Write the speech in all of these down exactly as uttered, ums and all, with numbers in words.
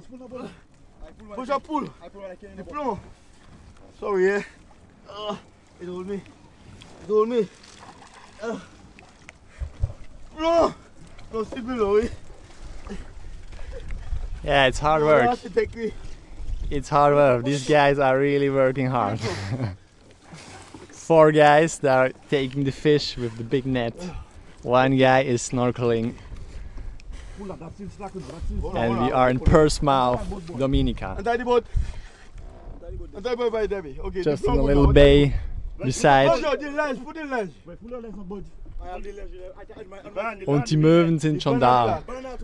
Push up, pull. The plumb. Sorry, yeah. Uh, it hold me. It hold me. Uh. No! No, sit below it. Yeah, it's hard work. It's hard work. These guys are really working hard. Four guys that are taking the fish with the big net. One guy is snorkeling. And we are in Portsmouth, Dominica. Just in a little bay beside. Und die Möwen sind schon da.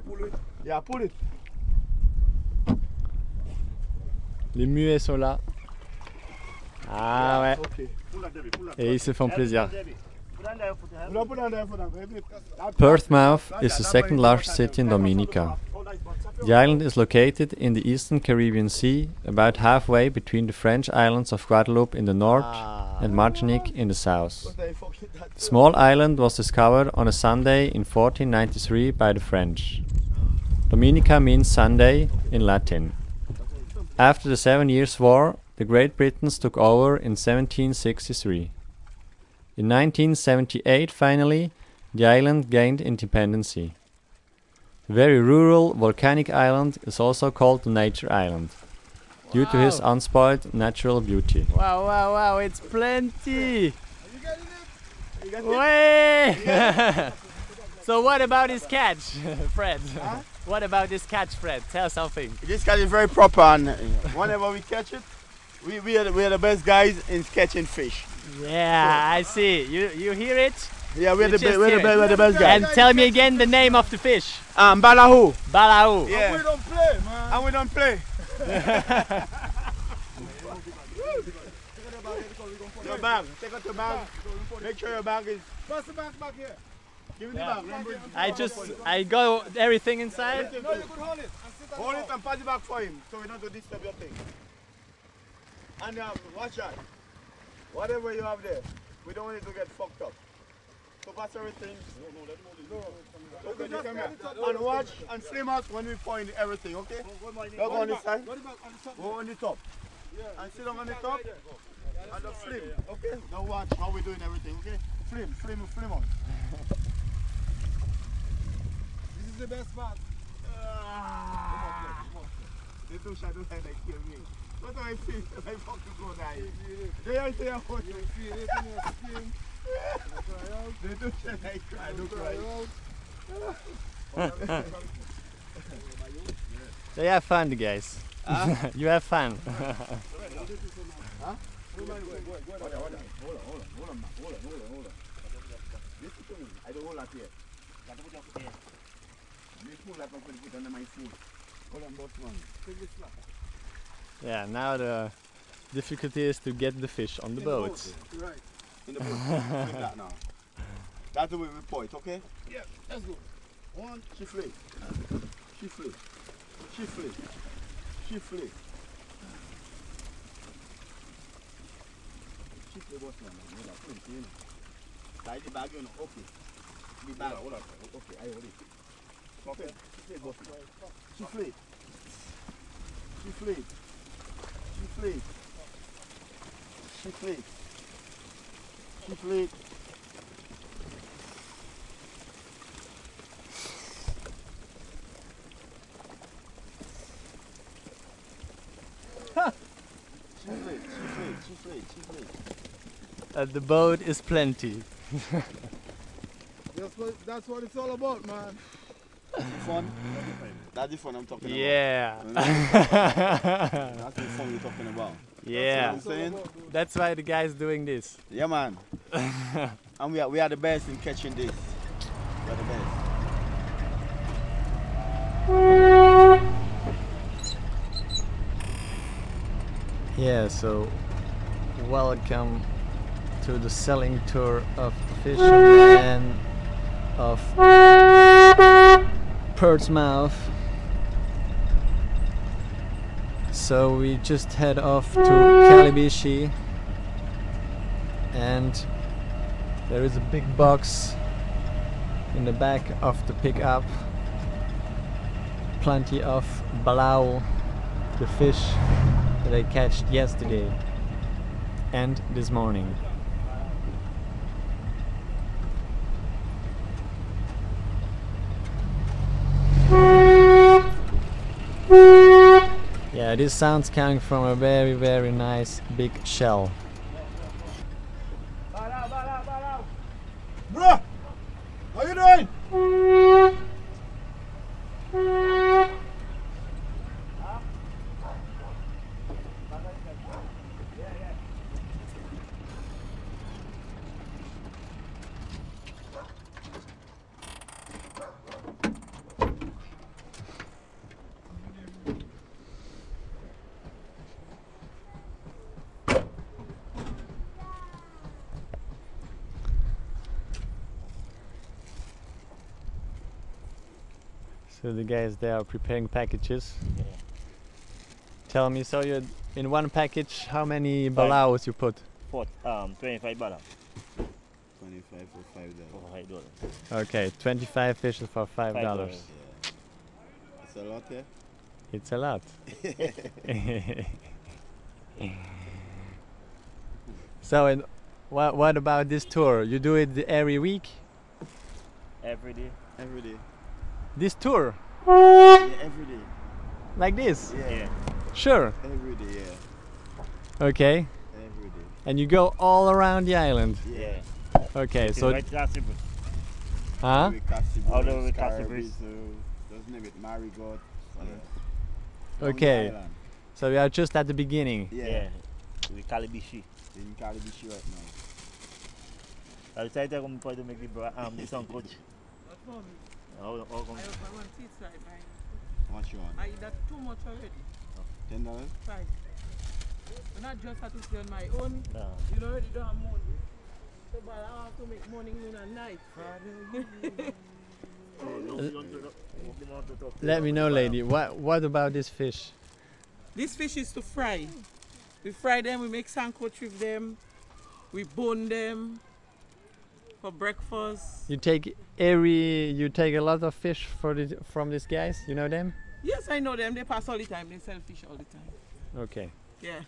Les muets sont là. Ah ouais. Et ils se font plaisir. Portsmouth is the second largest city in Dominica. The island is located in the eastern Caribbean Sea, about halfway between the French islands of Guadeloupe in the north and Martinique in the south. The small island was discovered on a Sunday in fourteen ninety-three by the French. Dominica means Sunday in Latin. After the Seven Years' War, the Great Britons took over in seventeen sixty-three. In nineteen seventy-eight, finally, the island gained independence. The very rural, volcanic island is also called the Nature Island, wow, due to his unspoiled natural beauty. Wow, wow, wow, it's plenty! Way! So what about this catch, Fred? Huh? What about this catch, Fred? Tell something. This catch is very proper, and whenever we catch it, we, we, are the, we are the best guys in catching fish. Yeah, so, I see. You you hear it? Yeah, we're, the, be, we're, the, we're the best guys. And tell me again the name of the fish. Um, Balahu. Balahu. Yeah. And we don't play, man. And we don't play. Your bag. Take out your bag. Make sure your bag is... Pass the bag back here. Give me the yeah. bag. I just, I got everything inside. No, you could hold it. And hold it and pass it back for him, so we don't disturb your thing. And um, watch out. Whatever you have there, we don't want it to get fucked up. So pass everything. No, no, let me hold it. Okay, you come here. And watch and flame us when we point everything, okay? Go on this side. Go on the top. And sit down on the top. And the flame, okay? Now watch how we're doing everything, okay? Flame, flame, flame on. This is the best part. They don't shadow like they kill me. What do I feel? I fucking go die. They are saying what you feel it in your skin. They don't say I cry, don't cry. So you have fun, guys. Huh? You have fun. Huh? Hold on, hold on, hold on, hold on, hold on, hold on, hold on, hold on. Listen to me. I don't hold up here. This food like I'm going to put under my food. Hold on, boss one. Take this slap. Yeah, now the difficulty is to get the fish on the in boat. The boat. Right. In the boat. Like that now. That's the way we point, okay? Yeah, let's go. One, she flee. She flee. She flee. She flee. She flee, boss one. Hold on, put it in. Tie the bag, you know. Okay. The bag. Hold on. Okay, I hold it. Okay. She flee, boss one. She flee. She flee. She flee. She flee. She flee. She flee. She flee. She flee. She flee. And the boat is plenty. That's what, that's what it's all about, man. Fun? That's the fun I'm talking yeah. about. Yeah. That's the fun we're talking about. Yeah. That's what I'm saying. That's why the guy's doing this. Yeah, man. And we are, we are the best in catching this. We are the best. Yeah, so welcome to the selling tour of the fisherman of Portsmouth. So we just head off to Calibishie, and there is a big box in the back of the pickup, plenty of balau, the fish that I catched yesterday and this morning. Yeah, this sound's coming from a very very nice big shell. Bro, how you doing? So the guys there are preparing packages. Yeah. Tell me, so you in one package, how many balaos you put? Four, um, twenty-five dollars. twenty-five for five dollars. For five dollars. Okay, twenty-five fishes for five Five dollars. Yeah. It's a lot, yeah? It's a lot. So, and what what about this tour? You do it every week? Every day. Every day. This tour? Yeah, every day. Like this? Yeah. Yeah. Sure. Every day, yeah. Okay. Every day. And you go all around the island? Yeah. Okay, It's so... right across the bridge. Huh? All the way across the bridge. Just name it Marigot. Yeah. Okay. Long Island. So we are just at the beginning. Yeah. Yeah. We Calibishi. In Calibishi right now. I decided I'm going to make the bra- um the sun coach. How, how come? I have one teeth right by. How much you want? I eat that too much already. Ten dollars? Five. When I just had to stay on my own, Nah. you know already don't have money. So but I have to make morning, noon and night. Let me know, lady, what what about this fish? This fish is to fry. We fry them, we make sandcoach with them, we bone them for breakfast. You take every, you take a lot of fish for the, from these guys, you know them? Yes, I know them. They pass all the time. They sell fish all the time. Okay. Yeah.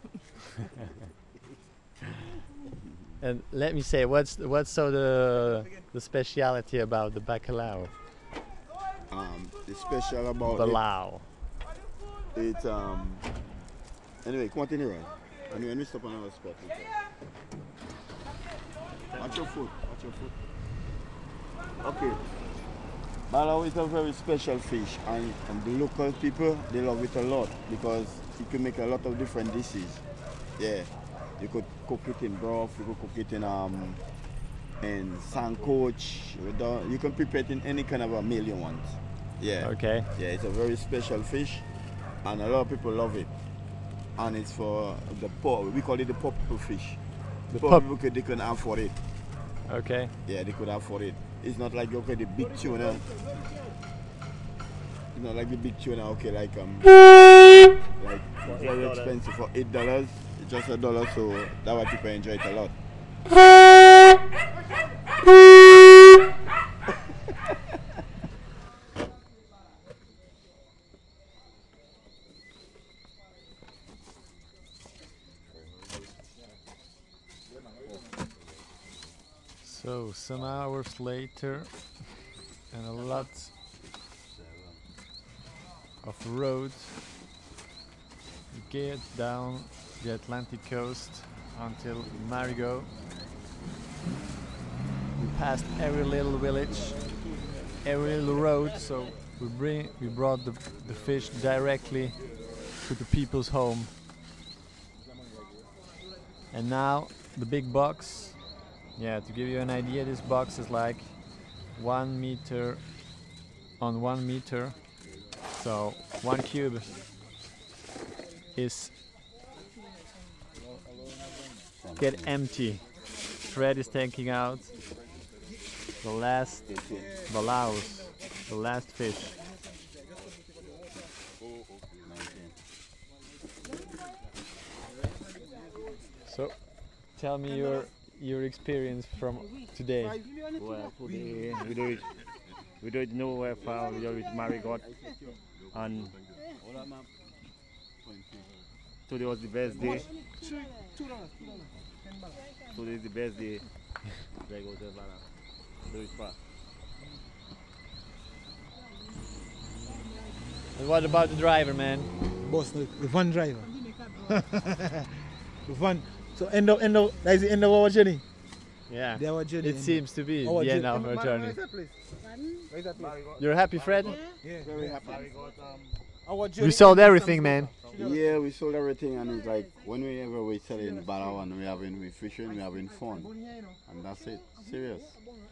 And let me say, what's what's so the the speciality about the bacalao? Um, it's special about Balao. it. It's um. Anyway, continue right. And when we stop on our spot. Watch your foot. Watch your foot. Okay. Balao is a very special fish, and, and the local people, they love it a lot because it can make a lot of different dishes. Yeah, you could cook it in broth, you could cook it in um in sandcoach. You can prepare it in any kind of a meal you want. Yeah. Okay. Yeah, it's a very special fish, and a lot of people love it. And it's for the poor. We call it the poor people fish. The poor pop. people could, they can afford it. Okay. Yeah, they could afford it. It's not like okay the big tuna. It's not like the big tuna. Okay, like um, like very expensive for eight dollars. It's just a dollar, so that's why people enjoy it a lot. So some hours later, and a lot of road, we get down the Atlantic coast until Marigot. We passed every little village, every little road, so we bring we brought the, the fish directly to the people's home. And now the big box. Yeah, to give you an idea, this box is like one meter on one meter. So one cube is get empty. Fred is taking out the last balaos, the last fish. So tell me your your experience from today. Well, today we do it. We don't know where far we do with Marigot. And today was the best day. Today is the best day. They go to Vala. Do it far. And what about the driver, man? Boss, the, the van driver. The van. So end of end of that is the end of our journey. Yeah, The our journey. it seems to be Our the end journey. of our Where- journey. Where is that place? Where is that place? You're happy, Fred? Yeah. Very happy. Our journey. We sold everything, man. Yeah, we sold everything, and it's like whenever we selling Balawan, we having we fishing, we having fun, and that's it. Serious.